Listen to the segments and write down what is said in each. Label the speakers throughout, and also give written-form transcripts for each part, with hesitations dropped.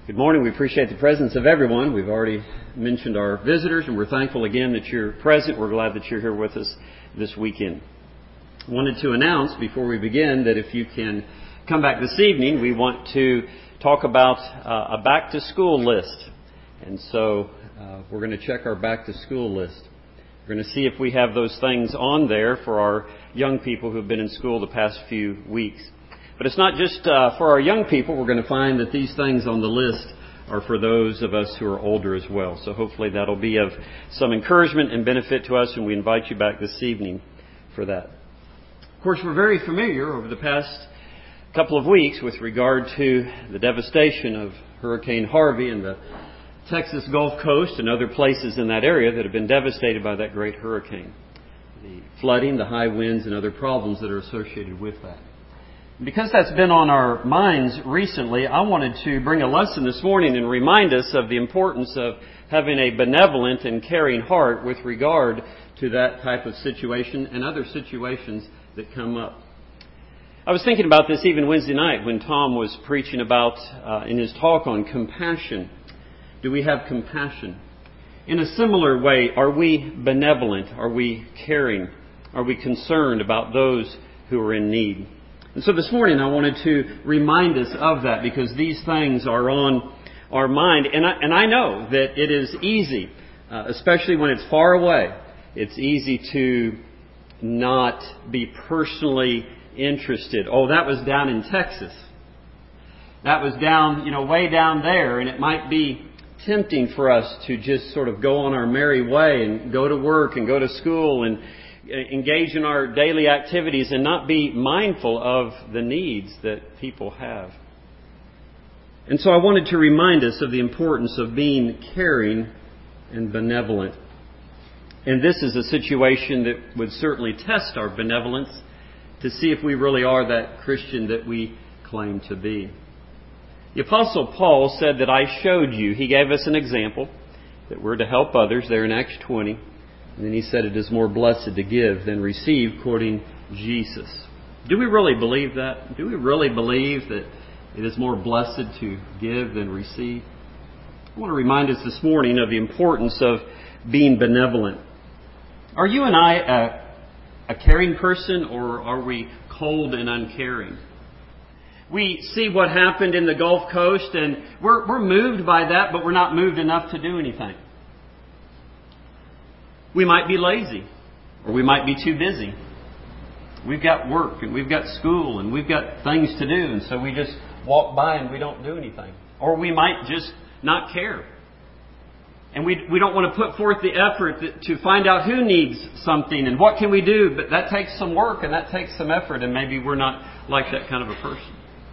Speaker 1: Good morning. We appreciate the presence of everyone. We've already mentioned our visitors, and we're thankful again that you're present. We're glad that you're here with us this weekend. I wanted to announce before we begin that if you can come back this evening, we want to talk about a back-to-school list. And so we're going to check our back-to-school list. We're going to see if we have those things on there for our young people who have been in school the past few weeks. But it's not just for our young people. We're going to find that these things on the list are for those of us who are older as well. So hopefully that'll be of some encouragement and benefit to us, and we invite you back this evening for that. Of course, we're very familiar over the past couple of weeks with regard to the devastation of Hurricane Harvey and the Texas Gulf Coast and other places in that area that have been devastated by that great hurricane. The flooding, the high winds, and other problems that are associated with that. Because that's been on our minds recently, I wanted to bring a lesson this morning and remind us of the importance of having a benevolent and caring heart with regard to that type of situation and other situations that come up. I was thinking about this even Wednesday night when Tom was preaching about, in his talk on compassion. Do we have compassion? In a similar way, are we benevolent? Are we caring? Are we concerned about those who are in need? And so this morning I wanted to remind us of that because these things are on our mind. And I know that it is easy, especially when it's far away, it's easy to not be personally interested. Oh, that was down in Texas. That was down, way down there. And it might be tempting for us to just sort of go on our merry way and go to work and go to school and engage in our daily activities and not be mindful of the needs that people have. And so I wanted to remind us of the importance of being caring and benevolent. And this is a situation that would certainly test our benevolence to see if we really are that Christian that we claim to be. The Apostle Paul said that I showed you. He gave us an example that we're to help others there in Acts 20. And then he said it is more blessed to give than receive, quoting Jesus. Do we really believe that? Do we really believe that it is more blessed to give than receive? I want to remind us this morning of the importance of being benevolent. Are you and I a caring person, or are we cold and uncaring? We see what happened in the Gulf Coast and we're moved by that, but we're not moved enough to do anything. We might be lazy, or we might be too busy. We've got work, and we've got school, and we've got things to do, and so we just walk by and we don't do anything. Or we might just not care. And we don't want to put forth the effort to find out who needs something and what can we do, but that takes some work and that takes some effort, and maybe we're not like that kind of a person.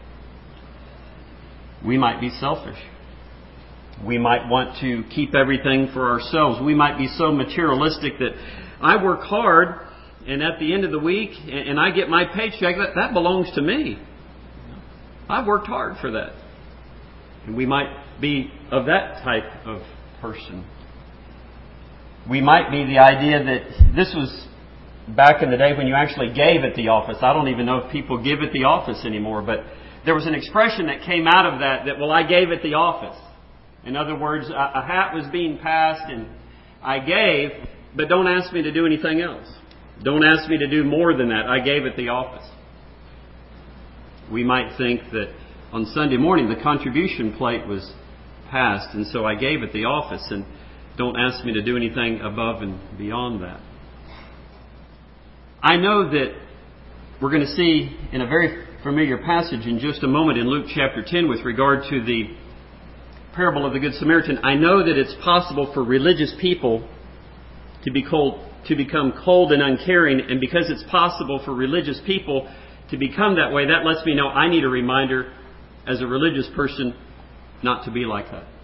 Speaker 1: We might be selfish. We might want to keep everything for ourselves. We might be so materialistic that I work hard and at the end of the week and I get my paycheck, that belongs to me. I've worked hard for that. And we might be of that type of person. We might be the idea that this was back in the day when you actually gave at the office. I don't even know if people give at the office anymore, but there was an expression that came out of that, well, I gave at the office. In other words, a hat was being passed and I gave, but don't ask me to do anything else. Don't ask me to do more than that. I gave at the office. We might think that on Sunday morning the contribution plate was passed, and so I gave at the office, and don't ask me to do anything above and beyond that. I know that we're going to see in a very familiar passage in just a moment in Luke chapter 10 with regard to the parable of the Good Samaritan. I know that it's possible for religious people to become cold and uncaring, and because it's possible for religious people to become that way, that lets me know I need a reminder as a religious person not to be like that.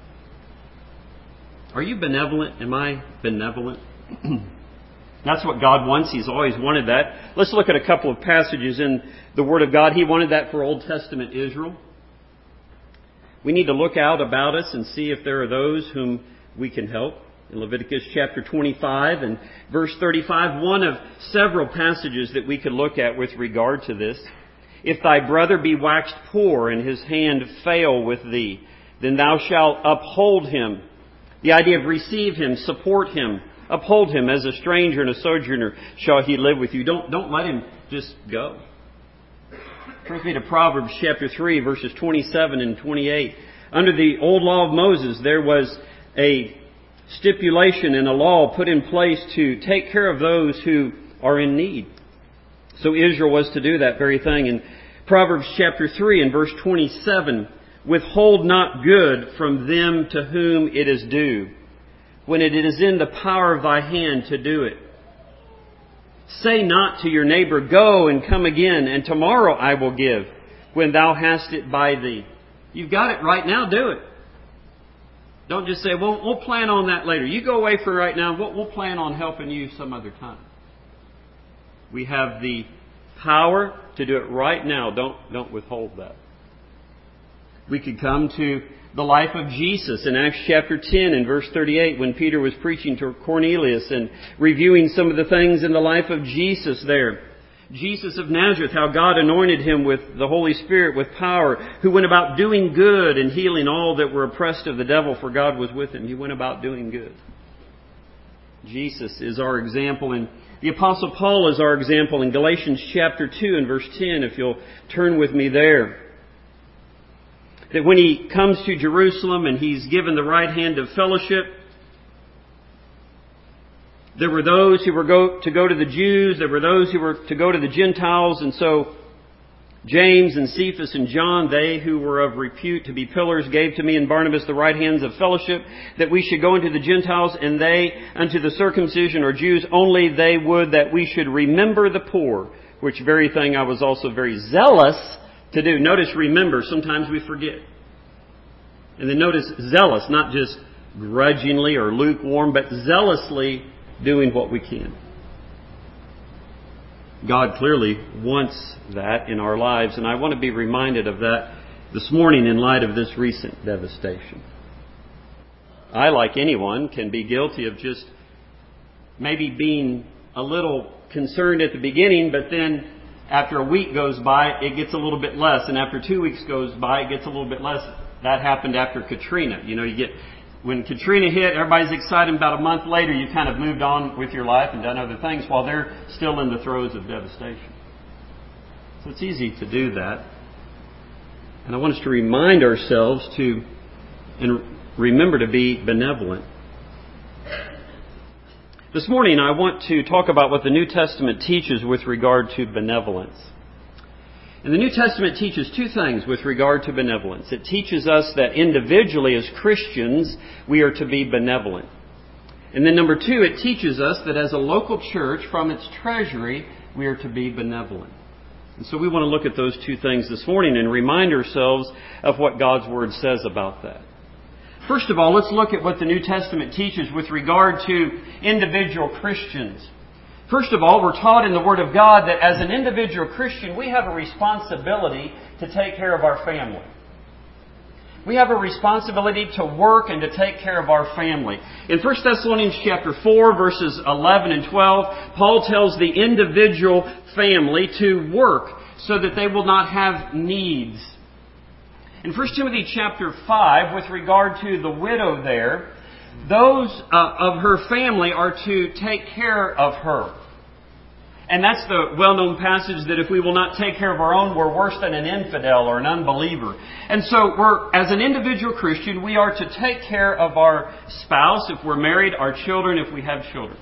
Speaker 1: Are you benevolent? Am I benevolent? That's what God wants. He's always wanted that. Let's look at a couple of passages in the Word of God. He wanted that for Old Testament Israel. We need to look out about us and see if there are those whom we can help. In Leviticus chapter 25 and verse 35, one of several passages that we could look at with regard to this. If thy brother be waxed poor and his hand fail with thee, then thou shalt uphold him. The idea of receive him, support him, uphold him as a stranger and a sojourner shall he live with you. Don't let him just go. Turn with me to Proverbs chapter 3, verses 27 and 28. Under the old law of Moses, there was a stipulation and a law put in place to take care of those who are in need. So Israel was to do that very thing. In Proverbs chapter 3 and verse 27, withhold not good from them to whom it is due, when it is in the power of thy hand to do it. Say not to your neighbor, go and come again, and tomorrow I will give, when thou hast it by thee. You've got it right now, do it. Don't just say, well, we'll plan on that later. You go away for right now. We'll plan on helping you some other time. We have the power to do it right now. Don't withhold that. We could come to the life of Jesus in Acts chapter 10 and verse 38 when Peter was preaching to Cornelius and reviewing some of the things in the life of Jesus there. Jesus of Nazareth, how God anointed him with the Holy Spirit, with power, who went about doing good and healing all that were oppressed of the devil, for God was with him. He went about doing good. Jesus is our example, and the Apostle Paul is our example in Galatians chapter 2 and verse 10, if you'll turn with me there. That when he comes to Jerusalem and he's given the right hand of fellowship, there were those who were to go to the Jews, there were those who were to go to the Gentiles, and so James and Cephas and John, they who were of repute to be pillars, gave to me and Barnabas the right hands of fellowship, that we should go into the Gentiles, and they unto the circumcision or Jews, only they would that we should remember the poor, which very thing I was also very zealous to do. Notice remember, sometimes we forget. And then notice zealous, not just grudgingly or lukewarm, but zealously doing what we can. God clearly wants that in our lives, and I want to be reminded of that this morning in light of this recent devastation. I, like anyone, can be guilty of just maybe being a little concerned at the beginning, but then after a week goes by, it gets a little bit less, and after 2 weeks goes by, it gets a little bit less. That happened after Katrina. When Katrina hit, everybody's excited. About a month later, you kind of moved on with your life and done other things while they're still in the throes of devastation. So it's easy to do that. And I want us to remind ourselves and remember to be benevolent. This morning, I want to talk about what the New Testament teaches with regard to benevolence. And the New Testament teaches two things with regard to benevolence. It teaches us that individually as Christians, we are to be benevolent. And then number two, it teaches us that as a local church, from its treasury, we are to be benevolent. And so we want to look at those two things this morning and remind ourselves of what God's Word says about that. First of all, let's look at what the New Testament teaches with regard to individual Christians. First of all, we're taught in the Word of God that as an individual Christian, we have a responsibility to take care of our family. We have a responsibility to work and to take care of our family. In 1 Thessalonians chapter 4, verses 11 and 12, Paul tells the individual family to work so that they will not have needs. In 1 Timothy chapter 5, with regard to the widow there, those of her family are to take care of her. And that's the well-known passage that if we will not take care of our own, we're worse than an infidel or an unbeliever. And so as an individual Christian, we are to take care of our spouse if we're married, our children if we have children.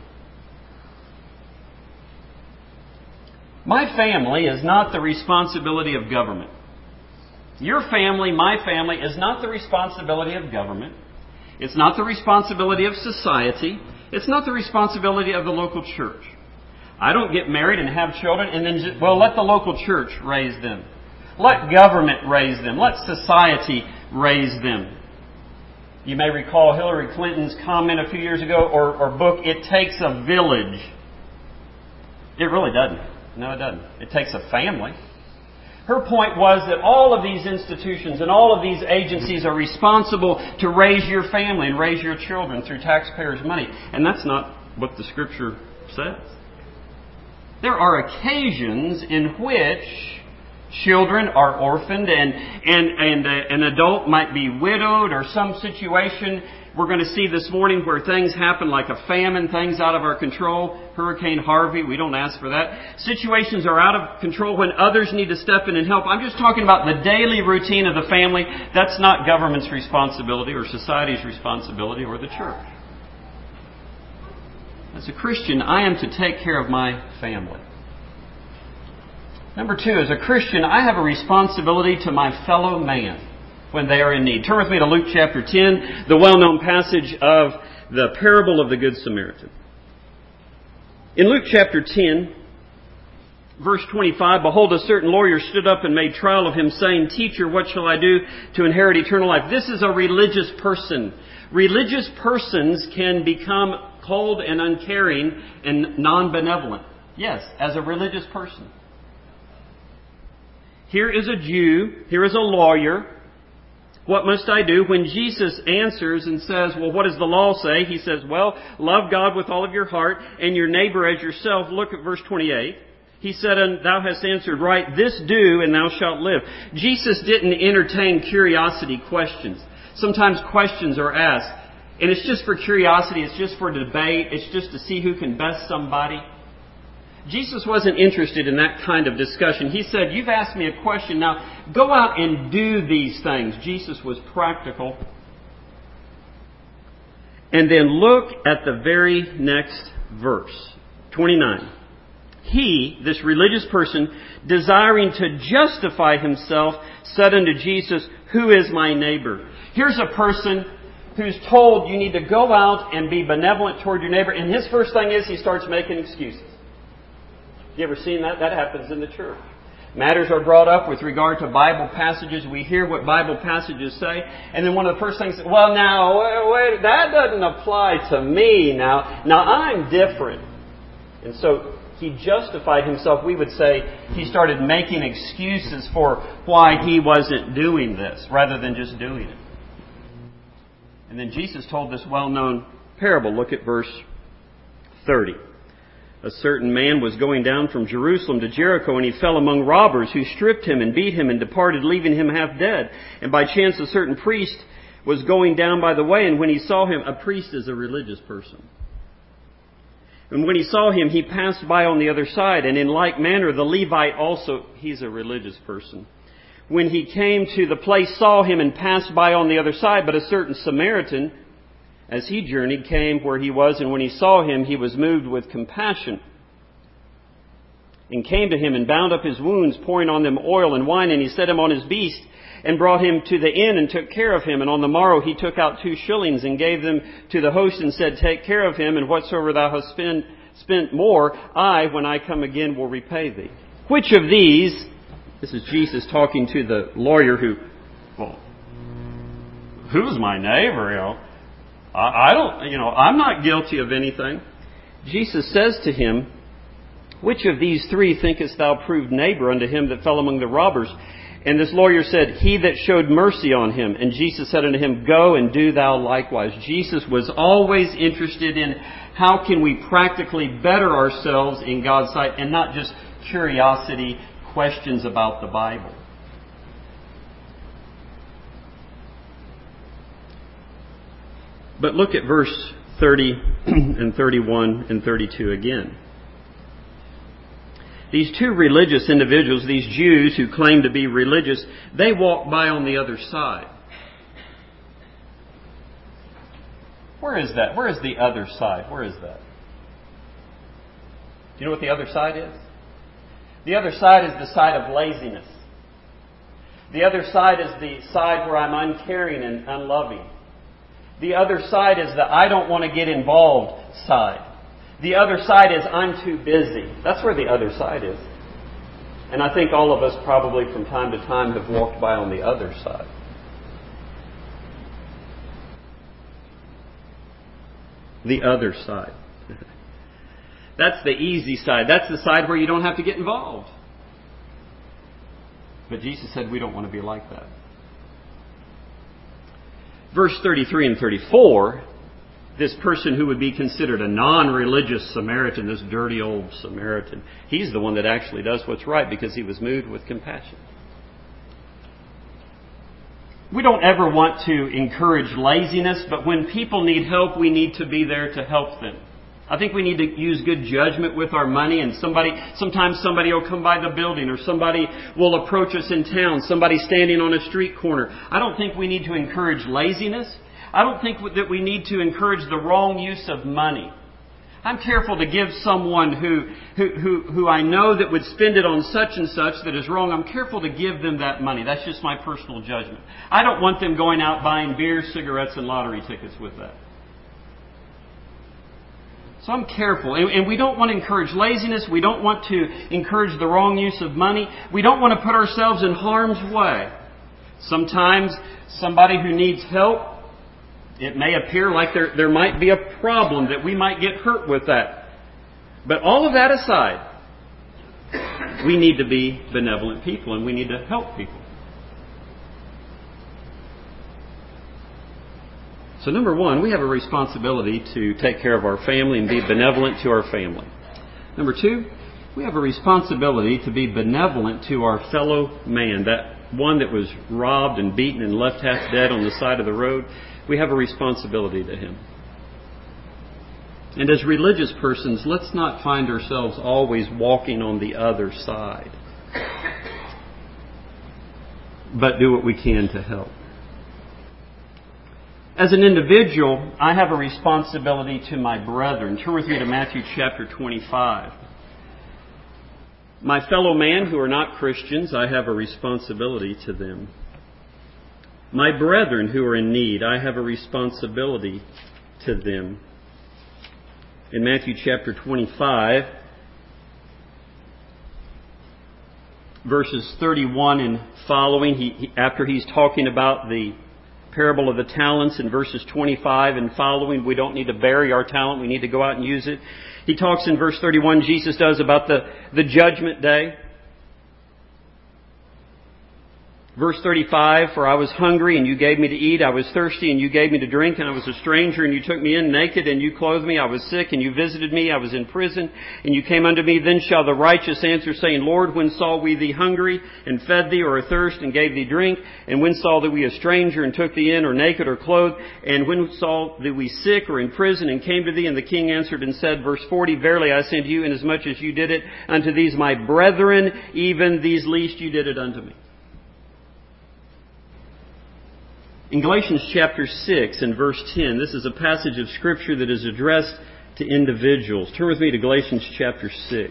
Speaker 1: My family is not the responsibility of government. Your family, my family, is not the responsibility of government. It's not the responsibility of society. It's not the responsibility of the local church. I don't get married and have children and then just, let the local church raise them. Let government raise them. Let society raise them. You may recall Hillary Clinton's comment a few years ago or book, "It takes a village." It really doesn't. No, it doesn't. It takes a family. Her point was that all of these institutions and all of these agencies are responsible to raise your family and raise your children through taxpayers' money. And that's not what the Scripture says. There are occasions in which Children are orphaned, and an adult might be widowed, or some situation we're going to see this morning where things happen like a famine, things out of our control. Hurricane Harvey, we don't ask for that. Situations are out of control when others need to step in and help. I'm just talking about the daily routine of the family. That's not government's responsibility or society's responsibility or the church. As a Christian, I am to take care of my family. Number two, as a Christian, I have a responsibility to my fellow man when they are in need. Turn with me to Luke chapter 10, the well-known passage of the parable of the Good Samaritan. In Luke chapter 10, verse 25, behold, a certain lawyer stood up and made trial of him, saying, Teacher, what shall I do to inherit eternal life? This is a religious person. Religious persons can become cold and uncaring and non-benevolent. Yes, as a religious person. Here is a Jew, here is a lawyer. What must I do? When Jesus answers and says, well, what does the law say? He says, well, love God with all of your heart and your neighbor as yourself. Look at verse 28. He said, and thou hast answered right, this do, and thou shalt live. Jesus didn't entertain curiosity questions. Sometimes questions are asked, and it's just for curiosity, it's just for debate, it's just to see who can best somebody. Jesus wasn't interested in that kind of discussion. He said, you've asked me a question, now go out and do these things. Jesus was practical. And then look at the very next verse, 29. He, this religious person, desiring to justify himself, said unto Jesus, who is my neighbor? Here's a person who's told you need to go out and be benevolent toward your neighbor. And his first thing is he starts making excuses. You ever seen that? That happens in the church. Matters are brought up with regard to Bible passages. We hear what Bible passages say. And then one of the first things, well, now, wait, that doesn't apply to me now. Now, I'm different. And so he justified himself. We would say he started making excuses for why he wasn't doing this rather than just doing it. And then Jesus told this well-known parable. Look at verse 30. A certain man was going down from Jerusalem to Jericho, and he fell among robbers who stripped him and beat him and departed, leaving him half dead. And by chance a certain priest was going down by the way, and when he saw him, a priest is a religious person. And when he saw him, he passed by on the other side. And in like manner, the Levite also, he's a religious person, when he came to the place, saw him and passed by on the other side. But a certain Samaritan, as he journeyed, came where he was, and when he saw him, he was moved with compassion, and came to him and bound up his wounds, pouring on them oil and wine, and he set him on his beast, and brought him to the inn, and took care of him. And on the morrow he took out 2 shillings, and gave them to the host, and said, Take care of him, and whatsoever thou hast spent more, I, when I come again, will repay thee. Which of these, this is Jesus talking to the lawyer well, who's my neighbor, I'm not guilty of anything. Jesus says to him, which of these 3 thinkest thou proved neighbor unto him that fell among the robbers? And this lawyer said, he that showed mercy on him. And Jesus said unto him, go and do thou likewise. Jesus was always interested in how can we practically better ourselves in God's sight, and not just curiosity, questions about the Bible. But look at verse 30 and 31 and 32 again. These 2 religious individuals, these Jews who claim to be religious, they walk by on the other side. Where is that? Where is the other side? Where is that? Do you know what the other side is? The other side is the side of laziness. The other side is the side where I'm uncaring and unloving. The other side is the I don't want to get involved side. The other side is I'm too busy. That's where the other side is. And I think all of us probably from time to time have walked by on the other side. The other side. That's the easy side. That's the side where you don't have to get involved. But Jesus said we don't want to be like that. Verse 33 and 34 this person who would be considered a non-religious Samaritan, this dirty old Samaritan, he's the one that actually does what's right because he was moved with compassion. We don't ever want to encourage laziness, but when people need help, we need to be there to help them. I think we need to use good judgment with our money, and sometimes somebody will come by the building, or somebody will approach us in town, somebody standing on a street corner. I don't think we need to encourage laziness. I don't think that we need to encourage the wrong use of money. I'm careful to give someone who I know that would spend it on such and such that is wrong. I'm careful to give them that money. That's just my personal judgment. I don't want them going out buying beer, cigarettes, and lottery tickets with that. So I'm careful. And we don't want to encourage laziness. We don't want to encourage the wrong use of money. We don't want to put ourselves in harm's way. Sometimes somebody who needs help, it may appear like there might be a problem, that we might get hurt with that. But all of that aside, we need to be benevolent people and we need to help people. So number one, we have a responsibility to take care of our family and be benevolent to our family. Number two, we have a responsibility to be benevolent to our fellow man, that one that was robbed and beaten and left half dead on the side of the road. We have a responsibility to him. And as religious persons, let's not find ourselves always walking on the other side, but do what we can to help. As an individual, I have a responsibility to my brethren. Turn with me to Matthew chapter 25. My fellow man who are not Christians, I have a responsibility to them. My brethren who are in need, I have a responsibility to them. In Matthew chapter 25, verses 31 and following, after he's talking about the parable of the talents in verses 25 and following, we don't need to bury our talent, we need to go out and use it. He talks in verse 31, Jesus does, about the judgment day. Verse 35, for I was hungry and you gave me to eat. I was thirsty and you gave me to drink. And I was a stranger and you took me in naked and you clothed me. I was sick and you visited me. I was in prison and you came unto me. Then shall the righteous answer, saying, Lord, when saw we thee hungry and fed thee, or athirst and gave thee drink? And when saw thee we a stranger and took thee in, or naked or clothed? And when saw thee we sick or in prison and came to thee? And the king answered and said, verse 40, verily I say unto you, inasmuch as you did it unto these my brethren, even these least you did it unto me. In Galatians chapter 6 and verse 10, this is a passage of Scripture that is addressed to individuals. Turn with me to Galatians chapter 6.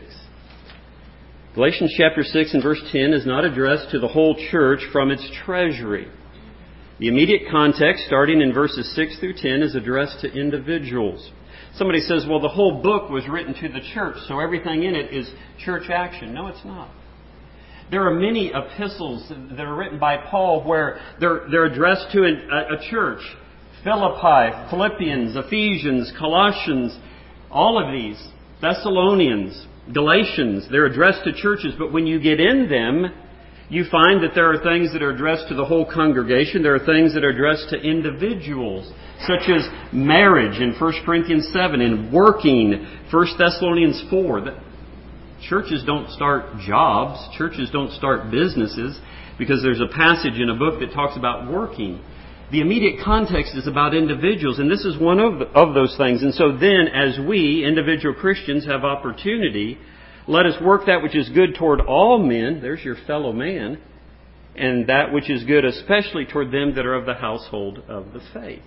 Speaker 1: Galatians chapter 6 and verse 10 is not addressed to the whole church from its treasury. The immediate context, starting in verses 6 through 10, is addressed to individuals. Somebody says, well, the whole book was written to the church, so everything in it is church action. No, it's not. There are many epistles that are written by Paul where they're addressed to a church. Philippi, Philippians, Ephesians, Colossians, all of these, Thessalonians, Galatians, they're addressed to churches. But when you get in them, you find that there are things that are addressed to the whole congregation. There are things that are addressed to individuals, such as marriage in 1 Corinthians 7 and working, 1 Thessalonians 4. Churches don't start jobs. Churches don't start businesses because there's a passage in a book that talks about working. The immediate context is about individuals, and this is one of those things. And so then, as we, individual Christians, have opportunity, let us work that which is good toward all men. There's your fellow man. And that which is good especially toward them that are of the household of the faith.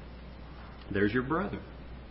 Speaker 1: There's your brother.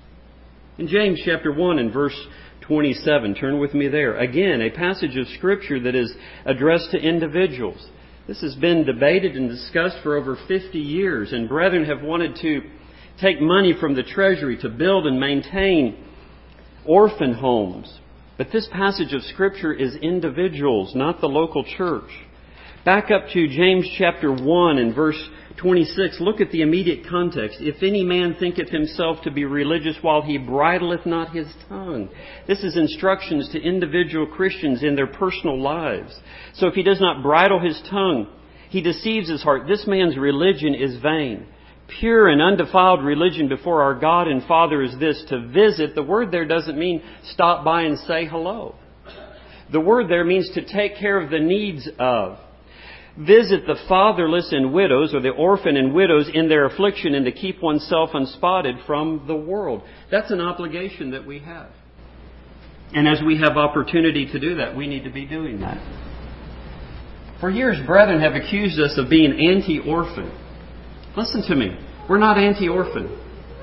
Speaker 1: In James chapter 1 and verse 27. Turn with me there. Again, a passage of Scripture that is addressed to individuals. This has been debated and discussed for over 50 years, and brethren have wanted to take money from the treasury to build and maintain orphan homes. But this passage of Scripture is individuals, not the local church. Back up to James chapter 1 and verse 26. Look at the immediate context. If any man thinketh himself to be religious while he bridleth not his tongue. This is instructions to individual Christians in their personal lives. So if he does not bridle his tongue, he deceives his heart. This man's religion is vain. pure and undefiled religion before our God and Father is this, to visit. The word there doesn't mean stop by and say hello. The word there means to take care of the needs of. Visit the fatherless and widows, or the orphan and widows in their affliction, and to keep oneself unspotted from the world. That's an obligation that we have. And as we have opportunity to do that, we need to be doing that. For years, brethren have accused us of being anti-orphan. Listen to me. We're not anti-orphan.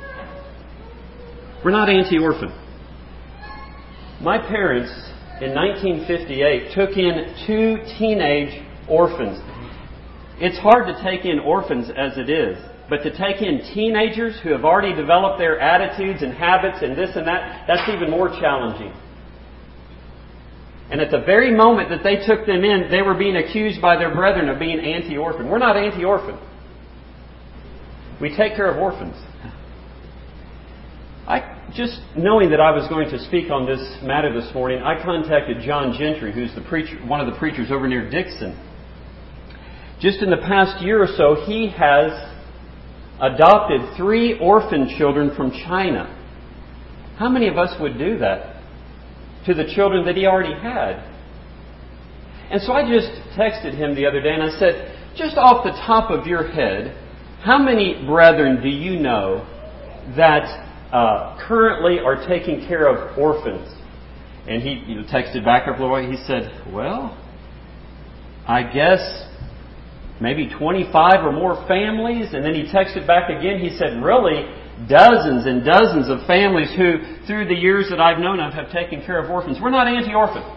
Speaker 1: We're not anti-orphan. My parents, in 1958, took in 2 teenage orphans. It's hard to take in orphans as it is, but to take in teenagers who have already developed their attitudes and habits and this and that, that's even more challenging. And at the very moment that they took them in, they were being accused by their brethren of being anti-orphan. We're not anti-orphan. We take care of orphans. Just knowing that I was going to speak on this matter this morning, I contacted John Gentry, who's the preacher, one of the preachers over near Dixon. Just in the past year or so, he has adopted 3 orphan children from China. How many of us would do that to the children that he already had? And so I just texted him the other day and I said, just off the top of your head, how many brethren do you know that currently are taking care of orphans? And he texted back up a little. He said, well, I guess maybe 25 or more families. And then he texted back again. He said, really, dozens and dozens of families who, through the years that I've known of, have taken care of orphans. We're not anti-orphan.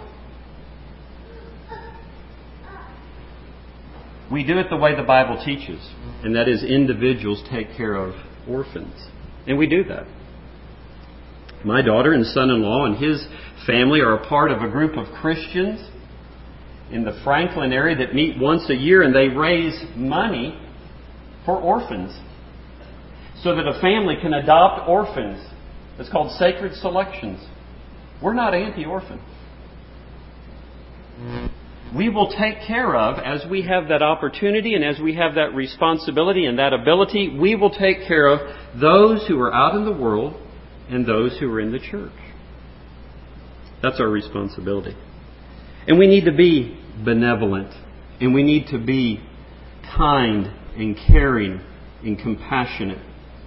Speaker 1: We do it the way the Bible teaches, and that is individuals take care of orphans. And we do that. My daughter and son-in-law and his family are a part of a group of Christians in the Franklin area that meet once a year, and they raise money for orphans so that a family can adopt orphans. It's called Sacred Selections. We're not anti-orphan. We will take care of, as we have that opportunity and as we have that responsibility and that ability, we will take care of those who are out in the world and those who are in the church. That's our responsibility. And we need to be benevolent. And we need to be kind and caring and compassionate.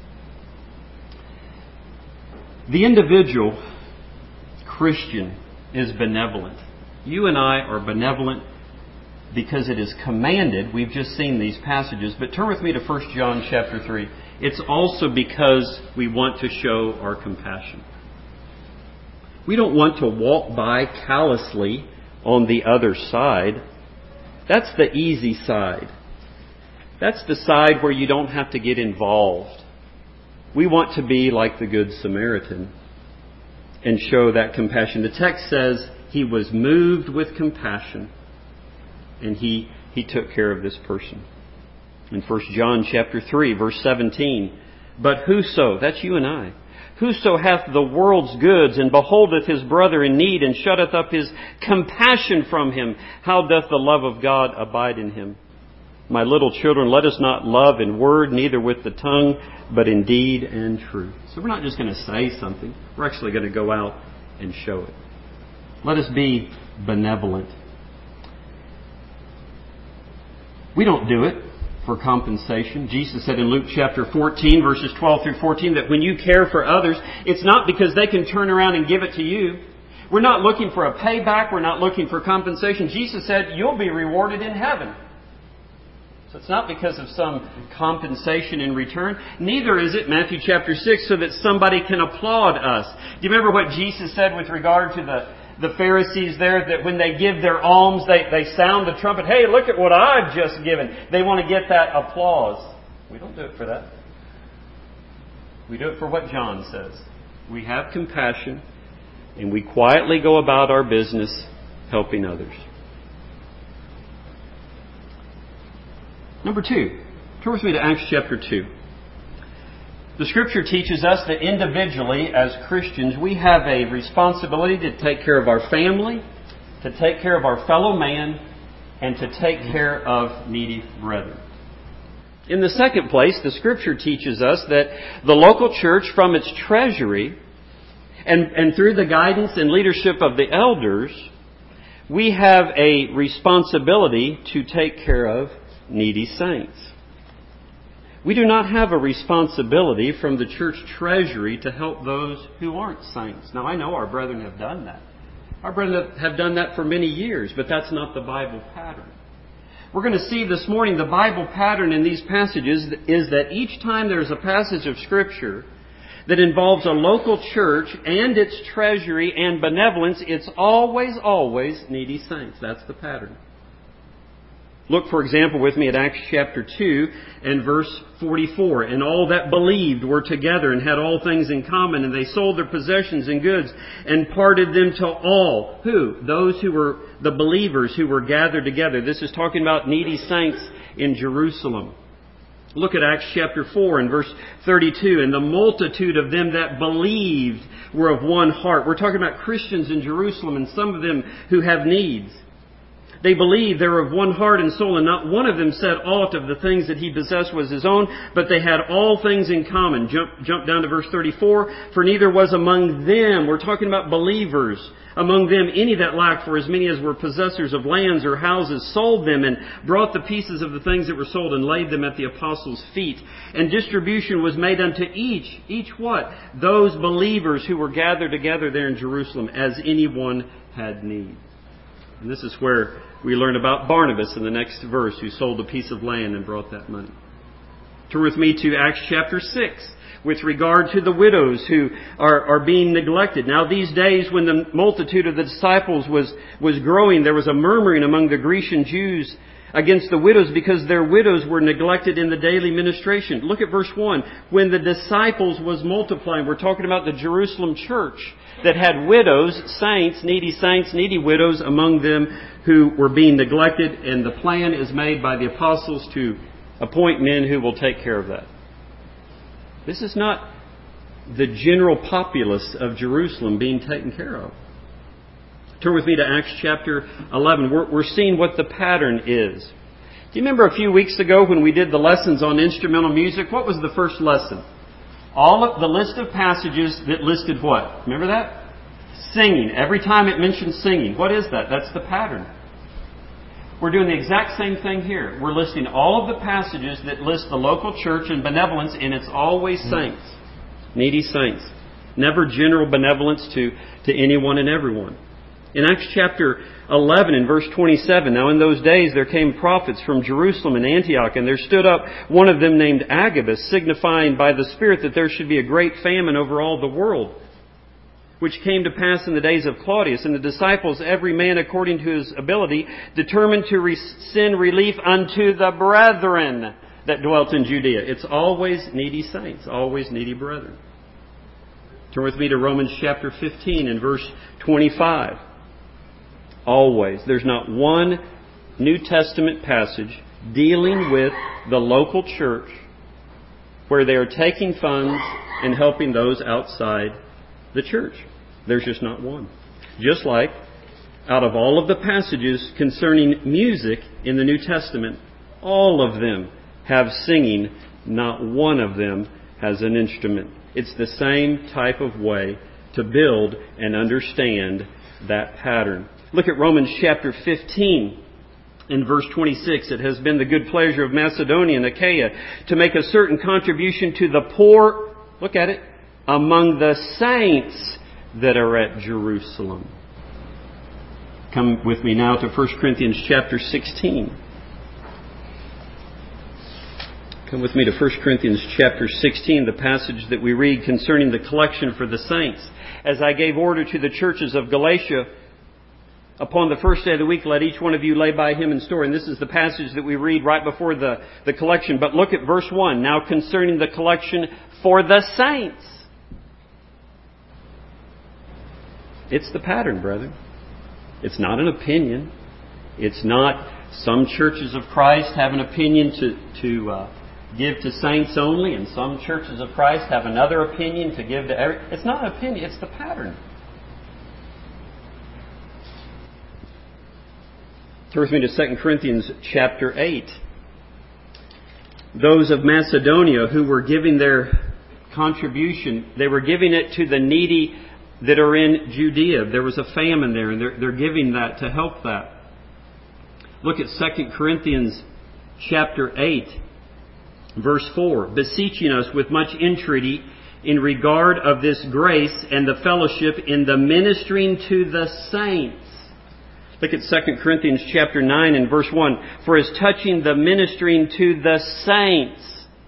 Speaker 1: The individual Christian is benevolent. You and I are benevolent because it is commanded. We've just seen these passages. But turn with me to 1 John chapter 3. It's also because we want to show our compassion. We don't want to walk by callously on the other side. That's the easy side. That's the side where you don't have to get involved. We want to be like the Good Samaritan and show that compassion. The text says he was moved with compassion and he took care of this person. In 1 John chapter 3, verse 17, but whoso, that's you and I, whoso hath the world's goods and beholdeth his brother in need and shutteth up his compassion from him, how doth the love of God abide in him? My little children, let us not love in word, neither with the tongue, but in deed and truth. So we're not just going to say something. We're actually going to go out and show it. Let us be benevolent. We don't do it for compensation. Jesus said in Luke chapter 14, verses 12 through 14, that when you care for others, it's not because they can turn around and give it to you. We're not looking for a payback. We're not looking for compensation. Jesus said, you'll be rewarded in heaven. So it's not because of some compensation in return. Neither is it, Matthew chapter 6, so that somebody can applaud us. Do you remember what Jesus said with regard to the Pharisees there, that when they give their alms, they sound the trumpet. Hey, look at what I've just given. They want to get that applause. We don't do it for that. We do it for what John says. We have compassion and we quietly go about our business helping others. Number 2, turn with me to Acts chapter 2. The Scripture teaches us that individually, as Christians, we have a responsibility to take care of our family, to take care of our fellow man, and to take care of needy brethren. In the second place, the Scripture teaches us that the local church, from its treasury and through the guidance and leadership of the elders, we have a responsibility to take care of needy saints. We do not have a responsibility from the church treasury to help those who aren't saints. Now, I know our brethren have done that. Our brethren have done that for many years, but that's not the Bible pattern. We're going to see this morning the Bible pattern in these passages is that each time there's a passage of Scripture that involves a local church and its treasury and benevolence, it's always needy saints. That's the pattern. Look, for example, with me at Acts chapter 2 and verse 44. And all that believed were together and had all things in common, and they sold their possessions and goods and parted them to all. Who? Those who were the believers who were gathered together. This is talking about needy saints in Jerusalem. Look at Acts chapter 4 and verse 32. And the multitude of them that believed were of one heart. We're talking about Christians in Jerusalem and some of them who have needs. They believed they were of one heart and soul, and not one of them said aught of the things that he possessed was his own, but they had all things in common. Jump down to verse 34. For neither was among them, we're talking about believers, among them any that lacked, for as many as were possessors of lands or houses sold them and brought the pieces of the things that were sold and laid them at the apostles' feet. And distribution was made unto each what? Those believers who were gathered together there in Jerusalem, as anyone had need. And this is where we learn about Barnabas in the next verse, who sold a piece of land and brought that money. Turn with me to Acts chapter 6 with regard to the widows who are being neglected. Now these days when the multitude of the disciples was growing, there was a murmuring among the Grecian Jews against the widows because their widows were neglected in the daily ministration. Look at verse 1. When the disciples was multiplying, we're talking about the Jerusalem church that had widows, saints, needy widows among them who were being neglected, and the plan is made by the apostles to appoint men who will take care of that. This is not the general populace of Jerusalem being taken care of. Turn with me to Acts chapter 11. We're seeing what the pattern is. Do you remember a few weeks ago when we did the lessons on instrumental music? What was the first lesson? All of the list of passages that listed what? Remember that? Singing. Every time it mentions singing. What is that? That's the pattern. We're doing the exact same thing here. We're listing all of the passages that list the local church and benevolence, and it's always saints. Needy saints. Never general benevolence to anyone and everyone. In Acts chapter 11 and verse 27, now in those days there came prophets from Jerusalem and Antioch, and there stood up one of them named Agabus, signifying by the Spirit that there should be a great famine over all the world, which came to pass in the days of Claudius. And the disciples, every man according to his ability, determined to send relief unto the brethren that dwelt in Judea. It's always needy saints, always needy brethren. Turn with me to Romans chapter 15 and verse 25. Always. There's not one New Testament passage dealing with the local church where they are taking funds and helping those outside the church. There's just not one. Just like out of all of the passages concerning music in the New Testament, all of them have singing. Not one of them has an instrument. It's the same type of way to build and understand that pattern. Look at Romans chapter 15 in verse 26. It has been the good pleasure of Macedonia and Achaia to make a certain contribution to the poor, look at it, among the saints that are at Jerusalem. Come with me now to 1 Corinthians chapter 16. Come with me to 1 Corinthians chapter 16, the passage that we read concerning the collection for the saints. As I gave order to the churches of Galatia, upon the first day of the week, let each one of you lay by him in store. And this is the passage that we read right before the collection. But look at verse 1. Now concerning the collection for the saints. It's the pattern, brethren. It's not an opinion. It's not some churches of Christ have an opinion to give to saints only, and some churches of Christ have another opinion to give to every. It's not an opinion. It's the pattern. Turn with me to 2 Corinthians chapter 8. those of Macedonia who were giving their contribution. They were giving it to the needy that are in Judea. There was a famine there, and they're giving that to help that. Look at 2 Corinthians chapter 8, verse 4. Beseeching us with much entreaty in regard of this grace and the fellowship in the ministering to the saints. Look at 2 Corinthians chapter 9 and verse 1. For as touching the ministering to the saints,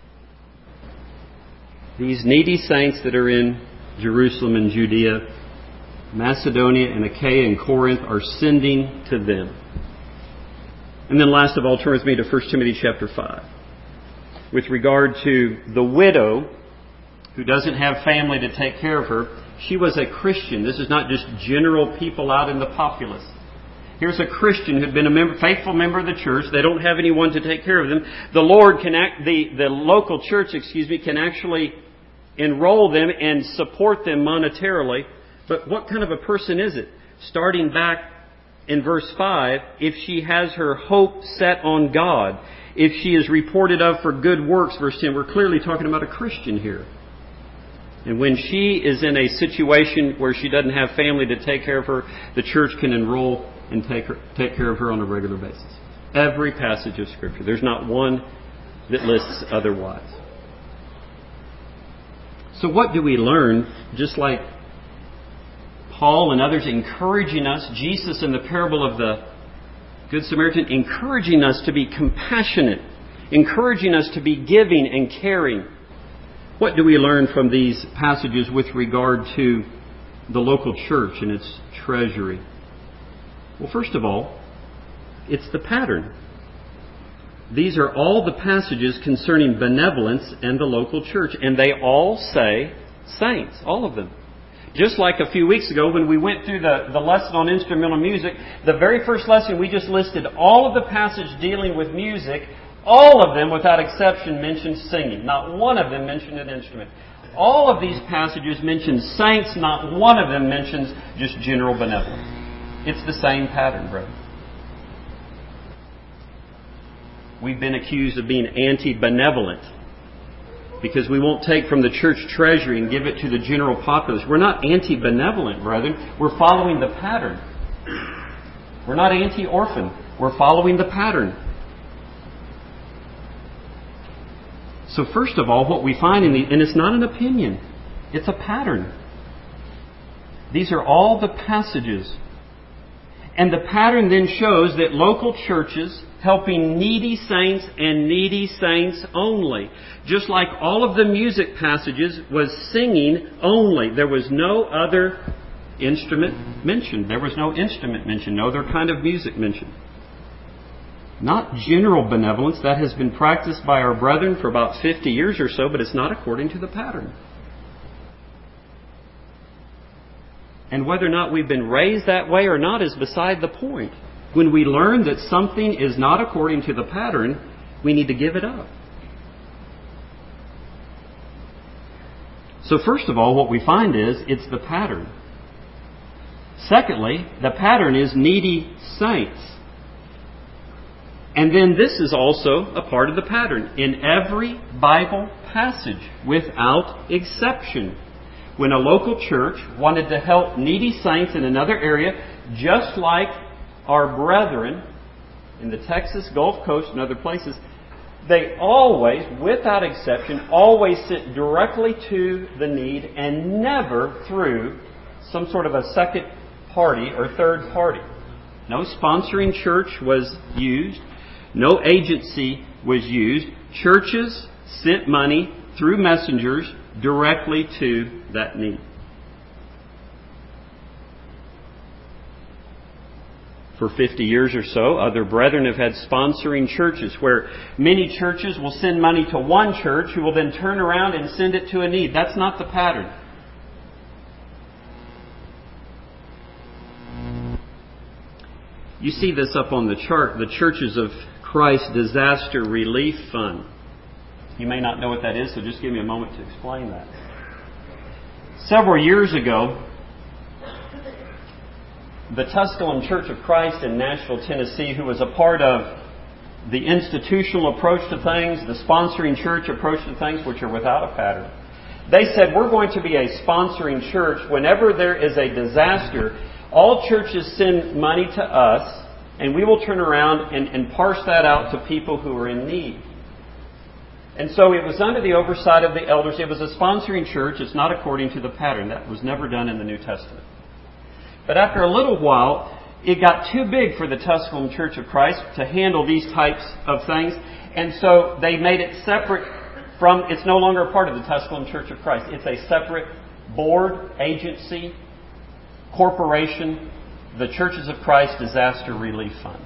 Speaker 1: these needy saints that are in Jerusalem and Judea, Macedonia and Achaia and Corinth are sending to them. And then last of all, turn with me to 1 Timothy chapter 5. With regard to the widow who doesn't have family to take care of her, she was a Christian. This is not just general people out in the populace. Here's a Christian who'd been a faithful member of the church. They don't have anyone to take care of them. The local church, can actually enroll them and support them monetarily. But what kind of a person is it? Starting back in verse 5, if she has her hope set on God, if she is reported of for good works, verse 10, we're clearly talking about a Christian here. And when she is in a situation where she doesn't have family to take care of her, the church can enroll and take care of her on a regular basis. Every passage of Scripture. There's not one that lists otherwise. So what do we learn? Just like Paul and others encouraging us, Jesus in the parable of the Good Samaritan encouraging us to be compassionate, encouraging us to be giving and caring. What do we learn from these passages with regard to the local church and its treasury? Well, first of all, it's the pattern. These are all the passages concerning benevolence and the local church, and they all say saints, all of them. Just like a few weeks ago when we went through the lesson on instrumental music, the very first lesson we just listed all of the passages dealing with music. All of them, without exception, mentioned singing. Not one of them mentioned an instrument. All of these passages mention saints. Not one of them mentions just general benevolence. It's the same pattern, brother. We've been accused of being anti-benevolent because we won't take from the church treasury and give it to the general populace. We're not anti-benevolent, brethren. We're following the pattern. We're not anti-orphan. We're following the pattern. So first of all, what we find and it's not an opinion, it's a pattern. These are all the passages. And the pattern then shows that local churches helping needy saints and needy saints only. Just like all of the music passages was singing only. There was no other instrument mentioned. There was no instrument mentioned, no other kind of music mentioned. Not general benevolence. That has been practiced by our brethren for about 50 years or so, but it's not according to the pattern. And whether or not we've been raised that way or not is beside the point. When we learn that something is not according to the pattern, we need to give it up. So first of all, what we find is it's the pattern. Secondly, the pattern is needy saints. And then this is also a part of the pattern. In every Bible passage, without exception, when a local church wanted to help needy saints in another area, just like our brethren in the Texas Gulf Coast and other places, they always, without exception, always sit directly to the need and never through some sort of a second party or third party. No sponsoring church was used. No agency was used. Churches sent money through messengers directly to that need. For 50 years or so, other brethren have had sponsoring churches where many churches will send money to one church who will then turn around and send it to a need. That's not the pattern. You see this up on the chart, the Churches of Christ Disaster Relief Fund. You may not know what that is, so just give me a moment to explain that. Several years ago, the Tusculum Church of Christ in Nashville, Tennessee, who was a part of the institutional approach to things, the sponsoring church approach to things, which are without a pattern. They said, we're going to be a sponsoring church. Whenever there is a disaster, all churches send money to us, and we will turn around and parse that out to people who are in need. And so it was under the oversight of the elders. It was a sponsoring church. It's not according to the pattern. That was never done in the New Testament. But after a little while, it got too big for the Tusculum Church of Christ to handle these types of things. And so they made it separate from, it's no longer a part of the Tusculum Church of Christ. It's a separate board, agency, corporation, the Churches of Christ Disaster Relief Fund,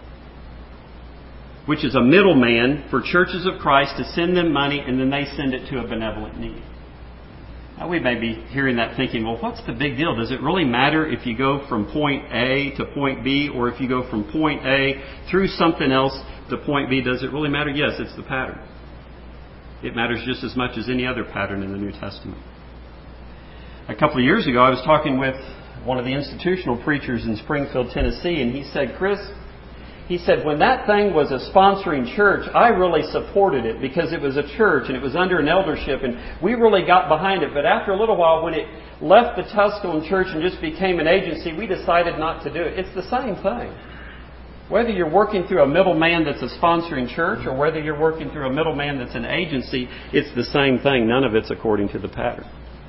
Speaker 1: which is a middleman for Churches of Christ to send them money, and then they send it to a benevolent need. Now we may be hearing that thinking, well, what's the big deal? Does it really matter if you go from point A to point B, or if you go from point A through something else to point B? Does it really matter? Yes, it's the pattern. It matters just as much as any other pattern in the New Testament. A couple of years ago, I was talking with one of the institutional preachers in Springfield, Tennessee, and he said, Chris, he said, when that thing was a sponsoring church, I really supported it because it was a church and it was under an eldership and we really got behind it. But after a little while, when it left the Tusculum Church and just became an agency, we decided not to do it. It's the same thing. Whether you're working through a middleman that's a sponsoring church or whether you're working through a middleman that's an agency, it's the same thing. None of it's according to the pattern.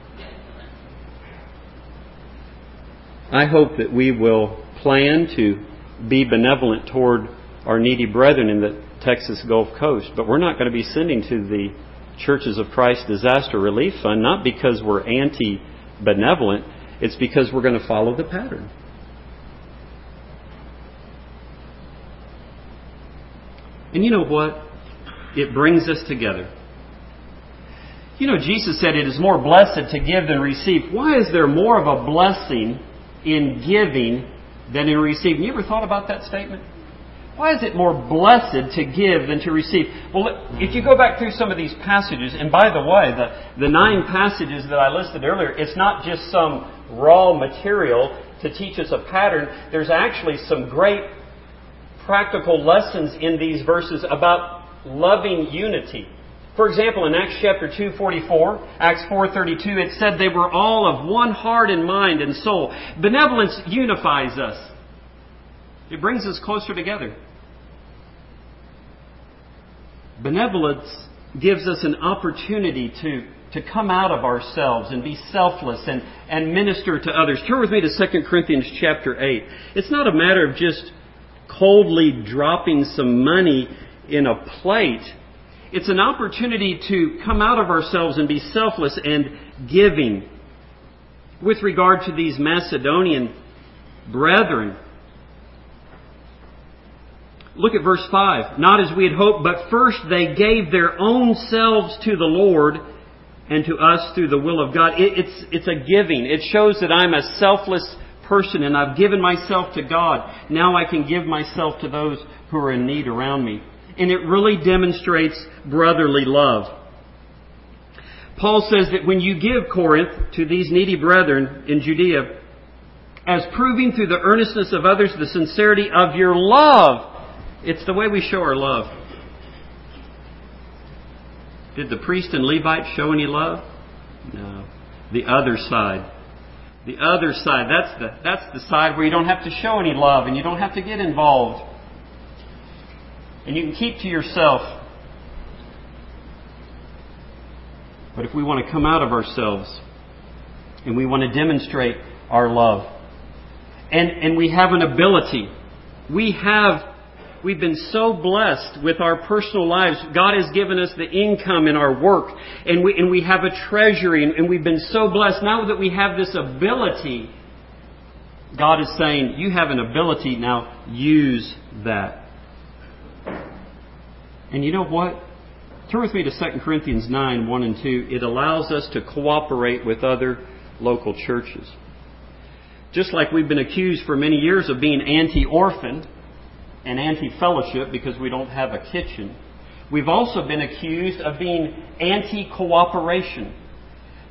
Speaker 1: I hope that we will plan to be benevolent toward our needy brethren in the Texas Gulf Coast, but we're not going to be sending to the Churches of Christ Disaster Relief Fund, not because we're anti-benevolent, it's because we're going to follow the pattern. And you know what? It brings us together. You know, Jesus said it is more blessed to give than receive. Why is there more of a blessing in giving than in receiving? You ever thought about that statement? Why is it more blessed to give than to receive? Well, if you go back through some of these passages, and by the way, the 9 passages that I listed earlier, it's not just some raw material to teach us a pattern. There's actually some great practical lessons in these verses about loving unity. For example, in Acts chapter 2:44, Acts 4:32, it said they were all of one heart and mind and soul. Benevolence unifies us. It brings us closer together. Benevolence gives us an opportunity to come out of ourselves and be selfless and minister to others. Turn with me to 2 Corinthians chapter 8. It's not a matter of just coldly dropping some money in a plate. It's an opportunity to come out of ourselves and be selfless and giving. With regard to these Macedonian brethren, look at verse 5. Not as we had hoped, but first they gave their own selves to the Lord and to us through the will of God. It's a giving. It shows that I'm a selfless person and I've given myself to God. Now I can give myself to those who are in need around me. And it really demonstrates brotherly love. Paul says that when you give Corinth to these needy brethren in Judea, as proving through the earnestness of others the sincerity of your love, it's the way we show our love. Did the priest and Levite show any love? No. The other side. The other side. That's the side where you don't have to show any love and you don't have to get involved. And you can keep to yourself. But if we want to come out of ourselves and we want to demonstrate our love, and we have an ability, we've been so blessed with our personal lives. God has given us the income in our work, and we have a treasury, and we've been so blessed. Now that we have this ability, God is saying, you have an ability, now use that. And you know what? Turn with me to 2 Corinthians 9, 1 and 2. It allows us to cooperate with other local churches. Just like we've been accused for many years of being anti-orphan and anti-fellowship because we don't have a kitchen, we've also been accused of being anti-cooperation.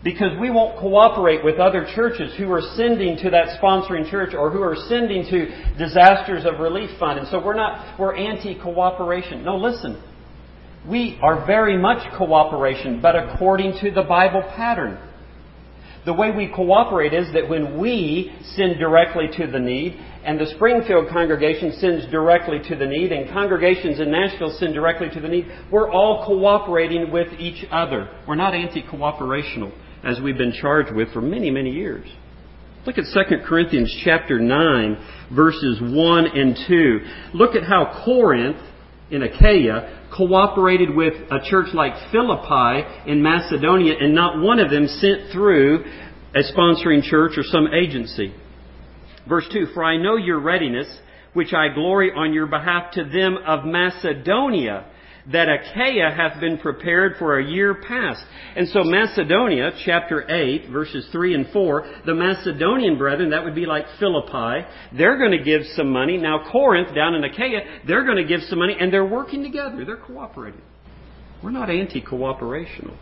Speaker 1: because we won't cooperate with other churches who are sending to that sponsoring church or who are sending to Disasters of Relief Fund. And so we're anti-cooperation. No, listen. We are very much cooperation, but according to the Bible pattern. The way we cooperate is that when we send directly to the need, and the Springfield congregation sends directly to the need, and congregations in Nashville send directly to the need, we're all cooperating with each other. We're not anti-cooperational, as we've been charged with for many, many years. Look at 2 Corinthians chapter 9, verses 1 and 2. Look at how Corinth in Achaia cooperated with a church like Philippi in Macedonia, and not one of them sent through a sponsoring church or some agency. Verse 2, "For I know your readiness, which I glory on your behalf to them of Macedonia, that Achaia hath been prepared for a year past." And so Macedonia, chapter 8, verses 3 and 4, the Macedonian brethren, that would be like Philippi, they're going to give some money. Now Corinth, down in Achaia, they're going to give some money, and they're working together. They're cooperating. We're not anti-cooperational.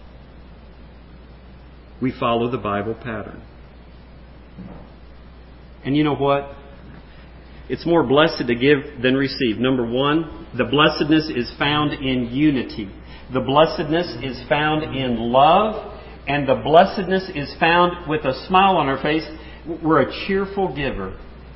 Speaker 1: We follow the Bible pattern. And you know what? It's more blessed to give than receive. Number one, the blessedness is found in unity. The blessedness is found in love. And the blessedness is found with a smile on our face. We're a cheerful giver.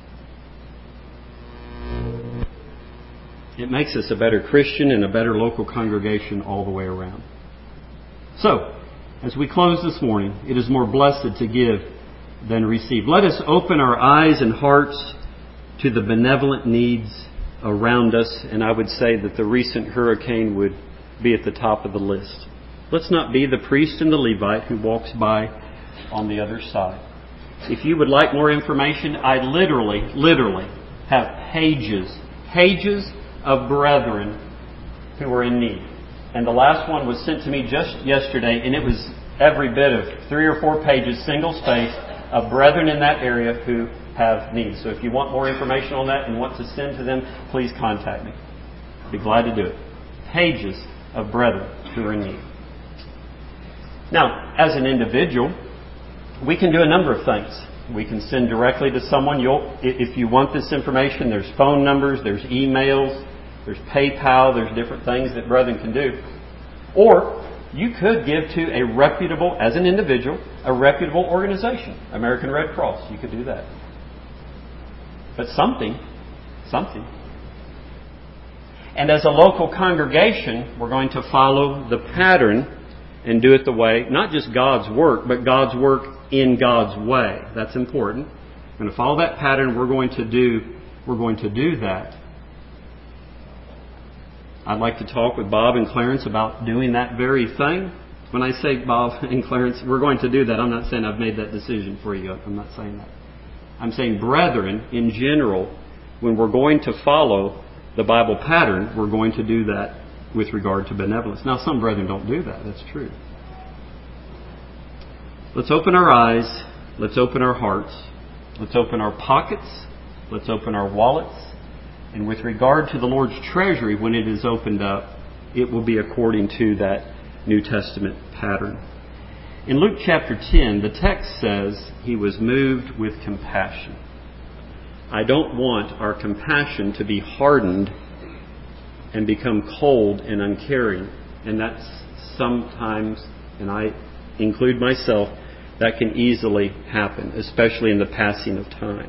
Speaker 1: It makes us a better Christian and a better local congregation all the way around. So, as we close this morning, it is more blessed to give than receive. Let us open our eyes and hearts to the benevolent needs around us, and I would say that the recent hurricane would be at the top of the list. Let's not be the priest and the Levite who walks by on the other side. If you would like more information, I literally have pages of brethren who are in need. And the last one was sent to me just yesterday, and it was every bit of 3 or 4 pages, single-spaced, of brethren in that area who have needs. So if you want more information on that and want to send to them, please contact me. I'd be glad to do it. Pages of brethren who are in need. Now, as an individual, we can do a number of things. We can send directly to someone. If you want this information, there's phone numbers, there's emails, there's PayPal, there's different things that brethren can do. Or you could give to a reputable, as an individual, a reputable organization. American Red Cross, you could do that. But something. And as a local congregation, we're going to follow the pattern and do it the way, not just God's work, but God's work in God's way. That's important. We're going to follow that pattern. We're going to do that. I'd like to talk with Bob and Clarence about doing that very thing. When I say Bob and Clarence, we're going to do that. I'm not saying I've made that decision for you. I'm not saying that. I'm saying brethren, in general, when we're going to follow the Bible pattern, we're going to do that with regard to benevolence. Now, some brethren don't do that. That's true. Let's open our eyes. Let's open our hearts. Let's open our pockets. Let's open our wallets. And with regard to the Lord's treasury, when it is opened up, it will be according to that New Testament pattern. In Luke chapter 10, the text says, He was moved with compassion. I don't want our compassion to be hardened and become cold and uncaring. And that's sometimes, and I include myself, that can easily happen, especially in the passing of time.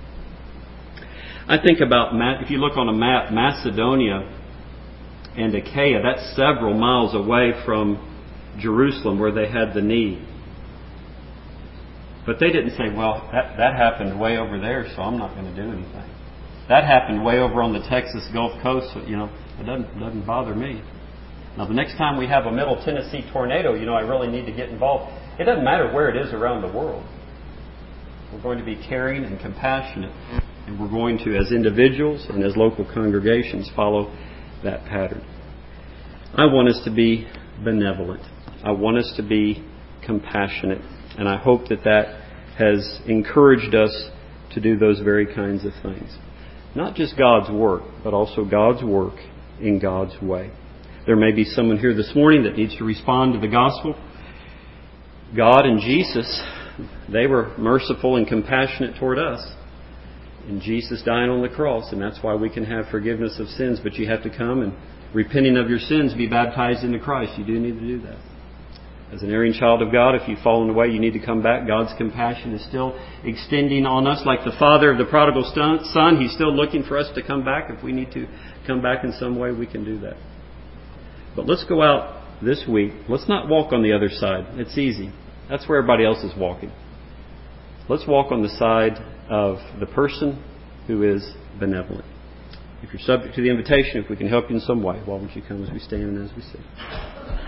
Speaker 1: I think about, if you look on a map, Macedonia and Achaia, that's several miles away from Jerusalem where they had the need. But they didn't say, well, that happened way over there, so I'm not going to do anything. That happened way over on the Texas Gulf Coast, so, it doesn't bother me. Now, the next time we have a Middle Tennessee tornado, I really need to get involved. It doesn't matter where it is around the world. We're going to be caring and compassionate, and we're going to, as individuals and as local congregations, follow that pattern. I want us to be benevolent. I want us to be compassionate. And I hope that has encouraged us to do those very kinds of things. Not just God's work, but also God's work in God's way. There may be someone here this morning that needs to respond to the gospel. God and Jesus, they were merciful and compassionate toward us. And Jesus dying on the cross, and that's why we can have forgiveness of sins. But you have to come and, repenting of your sins, be baptized into Christ. You do need to do that. As an erring child of God, if you've fallen away, you need to come back. God's compassion is still extending on us like the father of the prodigal son. He's still looking for us to come back. If we need to come back in some way, we can do that. But let's go out this week. Let's not walk on the other side. It's easy. That's where everybody else is walking. Let's walk on the side of the person who is benevolent. If you're subject to the invitation, if we can help you in some way, why won't you come as we stand and as we sing?